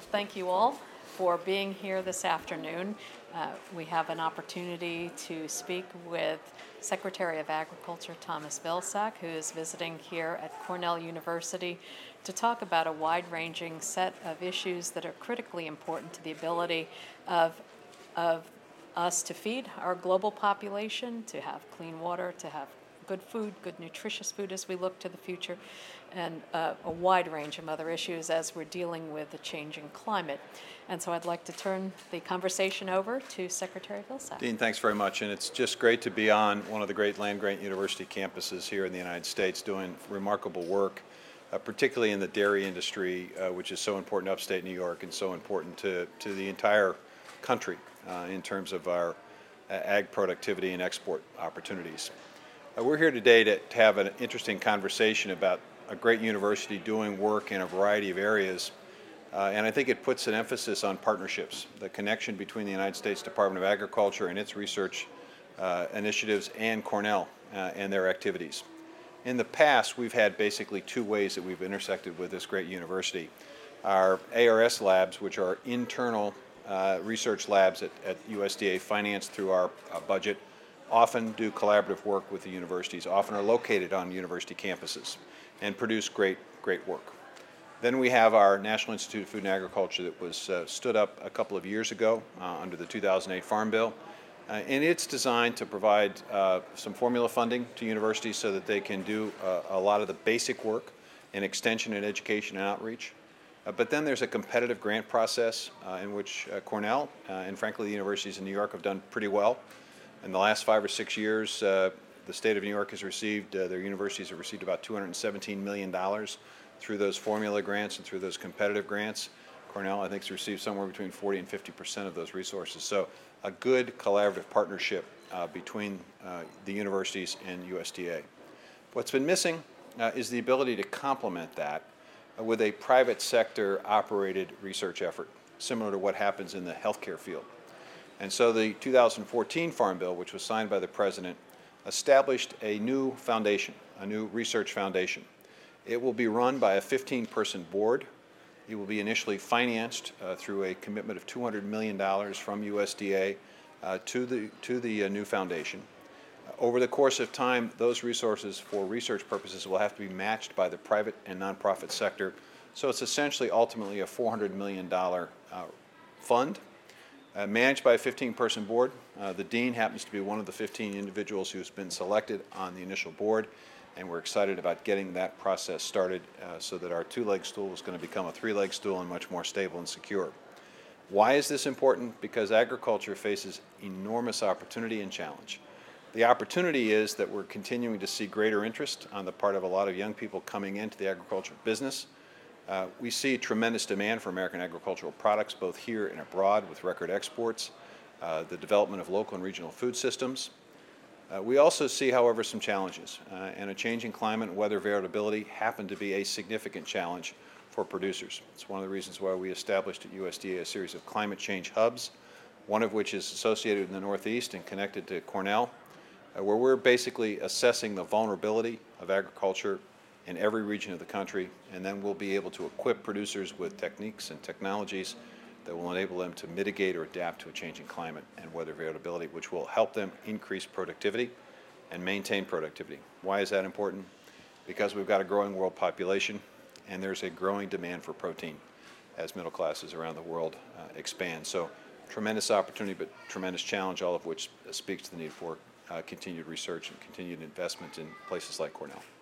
thank you all for being here this afternoon. We have an opportunity to speak with Secretary of Agriculture Thomas Vilsack, who is visiting here at Cornell University to talk about a wide-ranging set of issues that are critically important to the ability of us to feed our global population, to have clean water, to have good food, good nutritious food as we look to the future, and a wide range of other issues as we're dealing with the changing climate. And so I'd like to turn the conversation over to Secretary Vilsack. Dean, thanks very much. And it's just great to be on one of the great land-grant university campuses here in the United States doing remarkable work, particularly in the dairy industry, which is so important to upstate New York and so important to the entire country in terms of our ag productivity and export opportunities. We're here today to have an interesting conversation about a great university doing work in a variety of areas, and I think it puts an emphasis on partnerships, the connection between the United States Department of Agriculture and its research initiatives and Cornell and their activities. In the past, we've had basically two ways that we've intersected with this great university. Our ARS labs, which are internal research labs at USDA financed through our budget, often do collaborative work with the universities, often are located on university campuses, and produce great work. Then we have our National Institute of Food and Agriculture that was stood up a couple of years ago under the 2008 Farm Bill, and it's designed to provide some formula funding to universities so that they can do a lot of the basic work in extension and education and outreach. But then there's a competitive grant process in which Cornell and frankly the universities in New York have done pretty well. In the last 5 or 6 years, the state of New York has received, their universities have received about $217 million through those formula grants and through those competitive grants. Cornell, I think, has received somewhere between 40 and 50% of those resources. So a good collaborative partnership between the universities and USDA. What's been missing is the ability to complement that with a private sector operated research effort, similar to what happens in the healthcare field. And so the 2014 Farm Bill, which was signed by the President, established a new foundation, a new research foundation. It will be run by a 15-person board. It will be initially financed through a commitment of $200 million from USDA to the new foundation. Over the course of time, those resources for research purposes will have to be matched by the private and nonprofit sector. So it's essentially ultimately a $400 million fund. Managed by a 15-person board. The dean happens to be one of the 15 individuals who's been selected on the initial board, and we're excited about getting that process started so that our two-leg stool is going to become a three-leg stool and much more stable and secure. Why is this important? Because agriculture faces enormous opportunity and challenge. The opportunity is that we're continuing to see greater interest on the part of a lot of young people coming into the agricultural business. We see tremendous demand for American agricultural products, both here and abroad, with record exports, the development of local and regional food systems. We also see, however, some challenges, and a changing climate and weather variability happen to be a significant challenge for producers. It's one of the reasons why we established at USDA a series of climate change hubs, one of which is associated in the Northeast and connected to Cornell, where we're basically assessing the vulnerability of agriculture in every region of the country, and then we'll be able to equip producers with techniques and technologies that will enable them to mitigate or adapt to a changing climate and weather variability, which will help them increase productivity and maintain productivity. Why is that important? Because we've got a growing world population, and there's a growing demand for protein as middle classes around the world expand. So tremendous opportunity, but tremendous challenge, all of which speaks to the need for continued research and continued investment in places like Cornell.